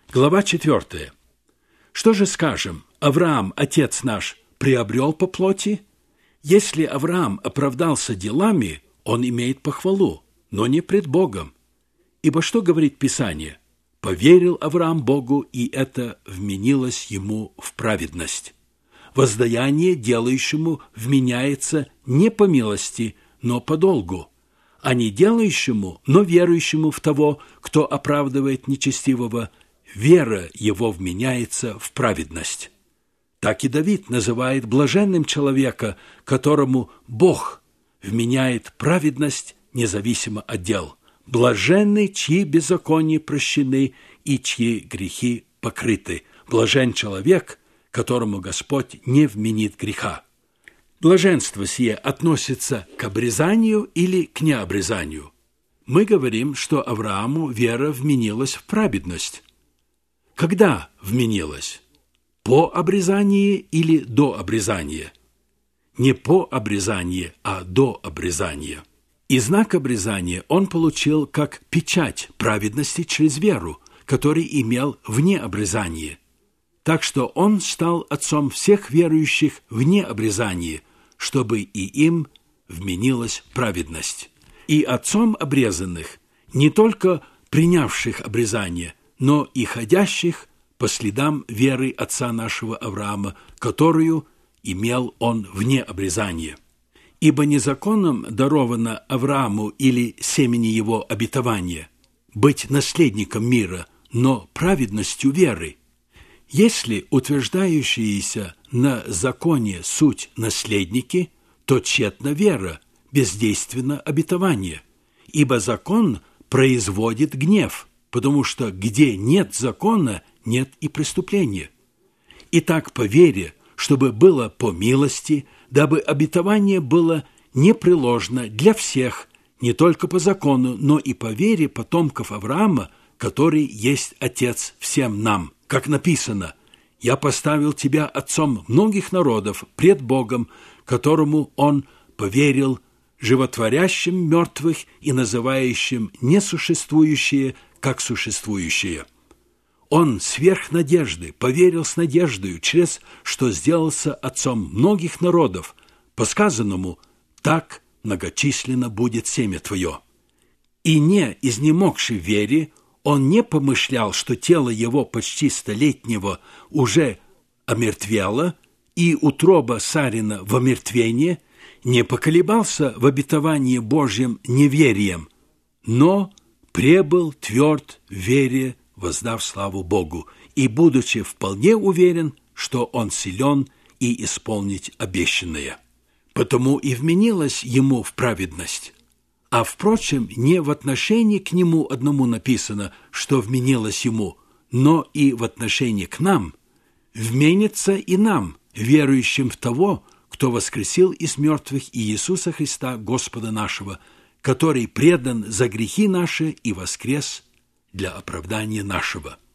Глава 4. Что же скажем? Авраам, отец наш, приобрел по плоти? Если Авраам оправдался делами, он имеет похвалу, но не пред Богом. Ибо что говорит Писание? Поверил Авраам Богу, и это вменилось ему в праведность. Воздаяние делающему вменяется не по милости, но по долгу, а не делающему, но верующему в того, кто оправдывает нечестивого, вера его вменяется в праведность. Так и Давид называет блаженным человека, которому Бог вменяет праведность независимо от дел. Блаженны, чьи беззакония прощены и чьи грехи покрыты. Блажен человек, которому Господь не вменит греха. Блаженство сие относится к обрезанию или к необрезанию? Мы говорим, что Аврааму вера вменилась в праведность. Когда вменилась? По обрезании или до обрезания? Не по обрезании, а до обрезания. И знак обрезания он получил как печать праведности через веру, который имел вне обрезания. Так что он стал отцом всех верующих вне обрезания, чтобы и им вменилась праведность. И отцом обрезанных не только принявших обрезание, но и ходящих по следам веры отца нашего Авраама, которую имел он вне обрезания. Ибо не законом даровано Аврааму или семени его обетования быть наследником мира, но праведностью веры. Если утверждающиеся на законе суть наследники, то тщетна вера, бездейственно обетование, ибо закон производит гнев, потому что где нет закона, нет и преступления. Итак, по вере, чтобы было по милости, дабы обетование было непреложно для всех, не только по закону, но и по вере потомков Авраама, который есть Отец всем нам. Как написано: «Я поставил тебя отцом многих народов пред Богом, которому он поверил, животворящим мертвых и называющим несуществующее как существующее». Он сверх надежды поверил с надеждою, через что сделался отцом многих народов, по сказанному: «Так многочисленно будет семя твое». И не изнемогший в вере, он не помышлял, что тело его почти столетнего уже омертвело, и утроба Сарина в омертвении, не поколебался в обетовании Божьем неверием, но пребыл тверд в вере, воздав славу Богу, и будучи вполне уверен, что он силен и исполнить обещанное. Потому и вменилось ему в праведность. А, впрочем, не в отношении к нему одному написано, что вменилось ему, но и в отношении к нам вменится и нам, верующим в того, кто воскресил из мертвых Иисуса Христа, Господа нашего, который предан за грехи наши и воскрес для оправдания нашего.